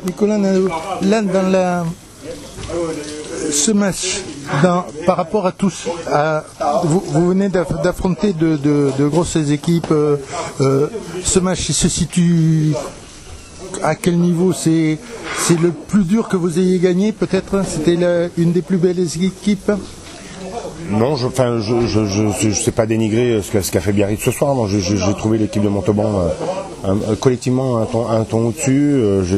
Nicolas, là, ce match, par rapport à tous, vous venez d'affronter de grosses équipes. Ce match, il se situe à quel niveau? C'est le plus dur que vous ayez gagné, peut-être? C'était une des plus belles équipes? Non, je sais pas dénigrer ce qu'a fait Biarritz ce soir. Non, j'ai trouvé l'équipe de Montauban collectivement un ton au-dessus.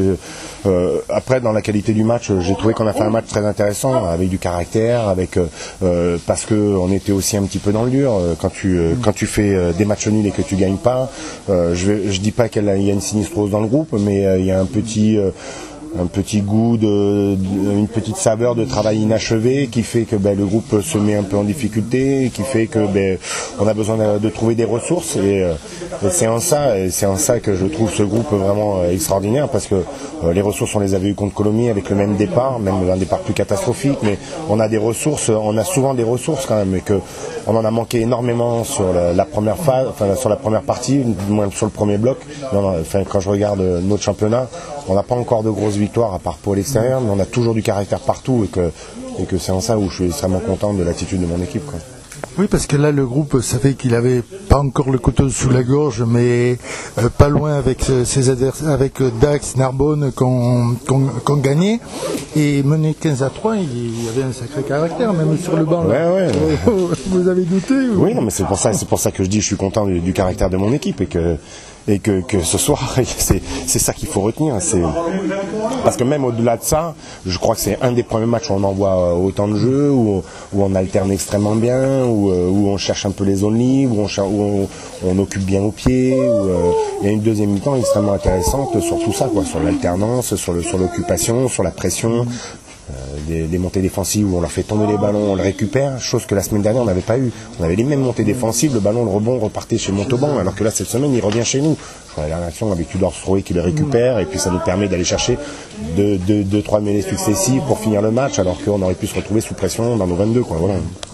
Après, dans la qualité du match, j'ai trouvé qu'on a fait un match très intéressant, avec du caractère, parce que on était aussi un petit peu dans le dur. Quand tu fais des matchs nuls et que tu gagnes pas, je dis pas qu'il y a une sinistrose dans le groupe, mais il y a un petit goût une petite saveur de travail inachevé qui fait que le groupe se met un peu en difficulté, qui fait que on a besoin de trouver des ressources et c'est en ça que je trouve ce groupe vraiment extraordinaire, parce que les ressources on les avait eues contre Colomiers avec le même départ, même un départ plus catastrophique, mais on a des ressources, on a souvent des ressources quand même, et que on en a manqué énormément sur la première phase, sur la première partie, du moins sur le premier bloc. Quand je regarde notre championnat, on n'a pas encore de grosses victoires à part pour l'extérieur, mais on a toujours du caractère partout, et que c'est en ça où je suis extrêmement content de l'attitude de mon équipe, quoi. Oui, parce que là, le groupe savait qu'il avait pas encore le couteau sous la gorge, mais pas loin avec ses adversaires, avec Dax, Narbonne, qu'on gagnait. Et mené 15-3, il y avait un sacré caractère, même sur le banc. Ouais. Vous avez douté ou... Oui, non, mais c'est pour ça que je dis, je suis content du caractère de mon équipe, et que ce soir, c'est ça qu'il faut retenir. Parce que même au-delà de ça, je crois que c'est un des premiers matchs où on envoie autant de jeux, où on alterne extrêmement bien, où on cherche un peu les zones libres, où on occupe bien au pied, il y a une deuxième mi-temps extrêmement intéressante sur tout ça, quoi, sur l'alternance, sur l'occupation, sur la pression. Des montées défensives où on leur fait tomber les ballons, on le récupère, chose que la semaine dernière on n'avait pas eu. On avait les mêmes montées défensives, le ballon, le rebond repartait chez Montauban, alors que là cette semaine il revient chez nous. Je crois la dernière action avec Tudor Stroé qui le récupère, et puis ça nous permet d'aller chercher 2-3 mêlées successives pour finir le match, alors qu'on aurait pu se retrouver sous pression dans nos 22, quoi, voilà.